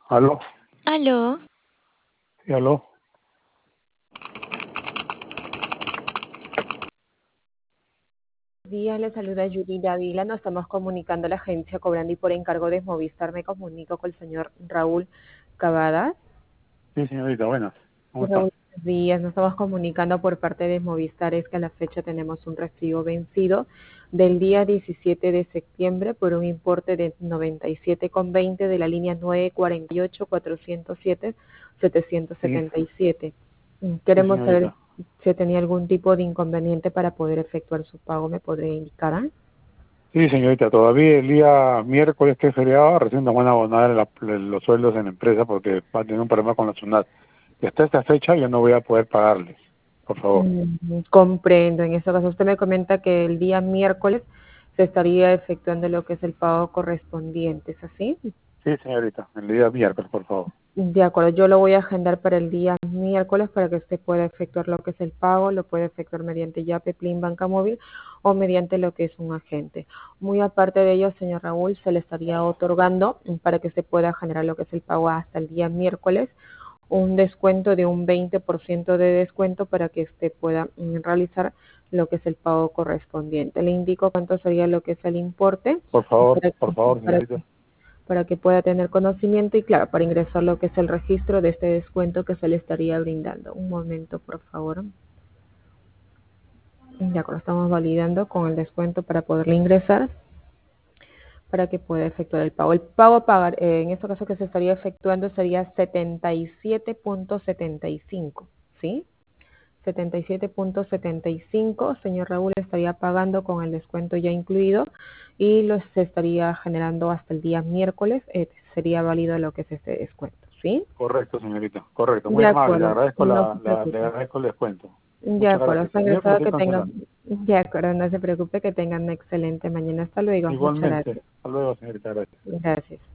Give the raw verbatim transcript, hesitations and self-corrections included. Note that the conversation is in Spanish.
Aló, Aló, sí, aló. Días, le saluda Judy Dávila. Nos estamos comunicando a la agencia cobrando y por encargo de Movistar me comunico con el señor Raúl Cavadas. Sí, señorita, buenas. ¿Cómo está? Raúl, buenos días. Nos estamos comunicando por parte de Movistar. Es que a la fecha tenemos un recibo vencido del día diecisiete de septiembre por un importe de noventa y siete con veinte de la línea nueve cuatro ocho cuatro cero siete setecientos Sí, setenta y siete. sí, Queremos saber señorita. si tenía algún tipo de inconveniente para poder efectuar su pago. ¿Me podría indicar? ¿Ah? Sí, señorita, todavía el día miércoles que es feriado, recién nos van a abonar la- los sueldos en la empresa porque va a tener un problema con la SUNAT. Y hasta esta fecha yo no voy a poder pagarles, por favor. Mm, comprendo. En este caso, usted me comenta que el día miércoles se estaría efectuando lo que es el pago correspondiente, ¿es así? Sí, señorita, el día miércoles, por favor. De acuerdo, yo lo voy a agendar para el día miércoles para que usted pueda efectuar lo que es el pago, lo puede efectuar mediante Yape, Plin, Banca Móvil o mediante lo que es un agente. Muy aparte de ello, señor Raúl, se le estaría otorgando para que usted pueda generar lo que es el pago hasta el día miércoles un descuento de un veinte por ciento de descuento para que usted pueda mm, realizar lo que es el pago correspondiente. Le indico cuánto sería lo que es el importe Por favor, para, por favor, para, señorita. para que pueda tener conocimiento y claro, para ingresar lo que es el registro de este descuento que se le estaría brindando. Un momento, por favor. Ya lo estamos validando con el descuento para poderle ingresar, para que pueda efectuar el pago. El pago a pagar, eh, en este caso que se estaría efectuando sería setenta y siete punto setenta y cinco, ¿sí? setenta y siete punto setenta y cinco, señor Raúl, estaría pagando con el descuento ya incluido y lo se estaría generando hasta el día miércoles, eh, sería válido lo que es este descuento, ¿sí? Correcto, señorita, correcto. Muy De amable, le acuerdo, agradezco no la, se la, le preocupe. agradezco el descuento. De Muchas acuerdo, gracias. está El miércoles ingresado estoy que tengan, cancelando. de acuerdo, no se preocupe, que tengan una excelente mañana. Hasta luego, muchas Igualmente. gracias. Hasta luego, señorita, gracias. Gracias.